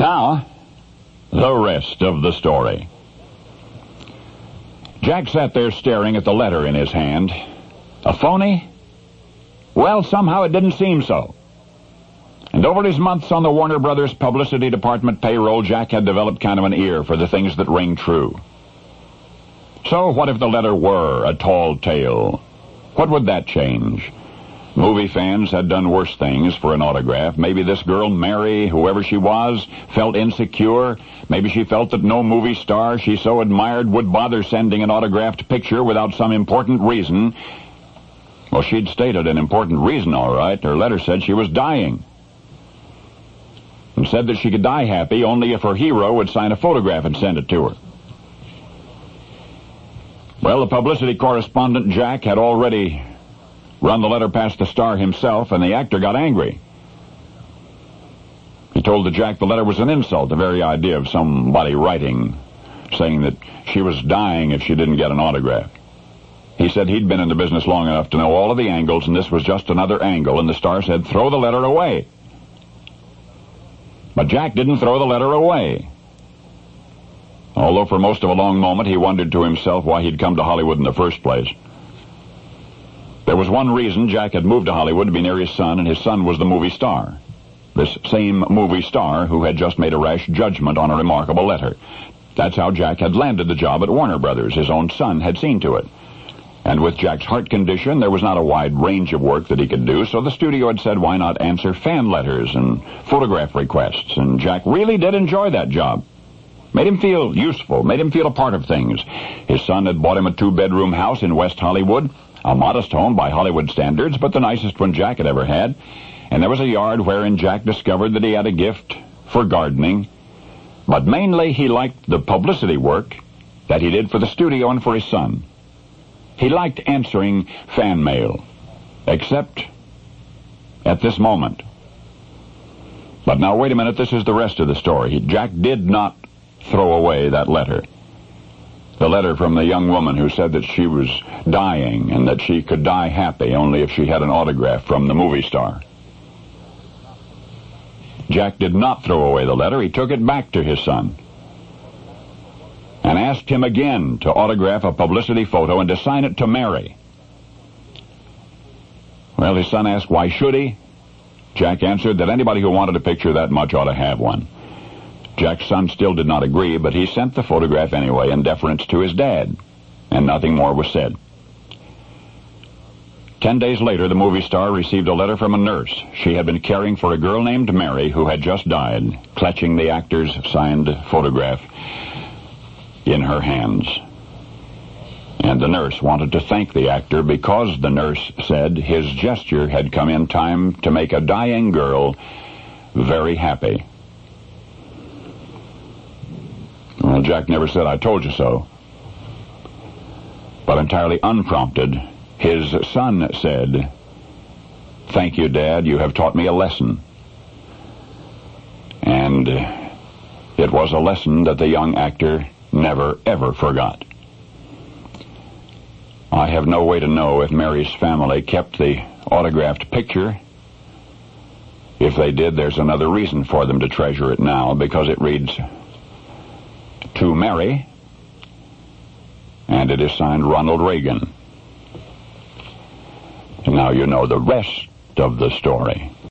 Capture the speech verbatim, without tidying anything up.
Now, the rest of the story. Jack sat there staring at the letter in his hand. A phony? Well, somehow it didn't seem so. And over his months on the Warner Brothers publicity department payroll, Jack had developed kind of an ear for the things that ring true. So what if the letter were a tall tale? What would that change? Movie fans had done worse things for an autograph. Maybe this girl, Mary, whoever she was, felt insecure. Maybe she felt that no movie star she so admired would bother sending an autographed picture without some important reason. Well, she'd stated an important reason, all right. Her letter said she was dying. And said that she could die happy only if her hero would sign a photograph and send it to her. Well, the publicity correspondent, Jack, had already run the letter past the star himself, and the actor got angry. He told the Jack the letter was an insult, the very idea of somebody writing, saying that she was dying if she didn't get an autograph. He said he'd been in the business long enough to know all of the angles, and this was just another angle, and the star said, throw the letter away. But Jack didn't throw the letter away. Although for most of a long moment he wondered to himself why he'd come to Hollywood in the first place. There was one reason Jack had moved to Hollywood, to be near his son, and his son was the movie star. This same movie star who had just made a rash judgment on a remarkable letter. That's how Jack had landed the job at Warner Brothers. His own son had seen to it. And with Jack's heart condition, there was not a wide range of work that he could do, so the studio had said, why not answer fan letters and photograph requests? And Jack really did enjoy that job. Made him feel useful, made him feel a part of things. His son had bought him a two-bedroom house in West Hollywood, a modest home by Hollywood standards, but the nicest one Jack had ever had. And there was a yard wherein Jack discovered that he had a gift for gardening. But mainly he liked the publicity work that he did for the studio and for his son. He liked answering fan mail, except at this moment. But now, wait a minute, this is the rest of the story. Jack did not throw away that letter. The letter from the young woman who said that she was dying and that she could die happy only if she had an autograph from the movie star. Jack did not throw away the letter. He took it back to his son and asked him again to autograph a publicity photo and to sign it to Mary. Well, his son asked, why should he? Jack answered that anybody who wanted a picture that much ought to have one. Jack's son still did not agree, but he sent the photograph anyway in deference to his dad, and nothing more was said. Ten days later, the movie star received a letter from a nurse. She had been caring for a girl named Mary who had just died, clutching the actor's signed photograph in her hands. And the nurse wanted to thank the actor because, the nurse said, his gesture had come in time to make a dying girl very happy. Well, Jack never said, I told you so. But entirely unprompted, his son said, thank you, Dad, you have taught me a lesson. And it was a lesson that the young actor never, ever forgot. I have no way to know if Mary's family kept the autographed picture. If they did, there's another reason for them to treasure it now, because it reads, to Mary, and it is signed Ronald Reagan. And now you know the rest of the story.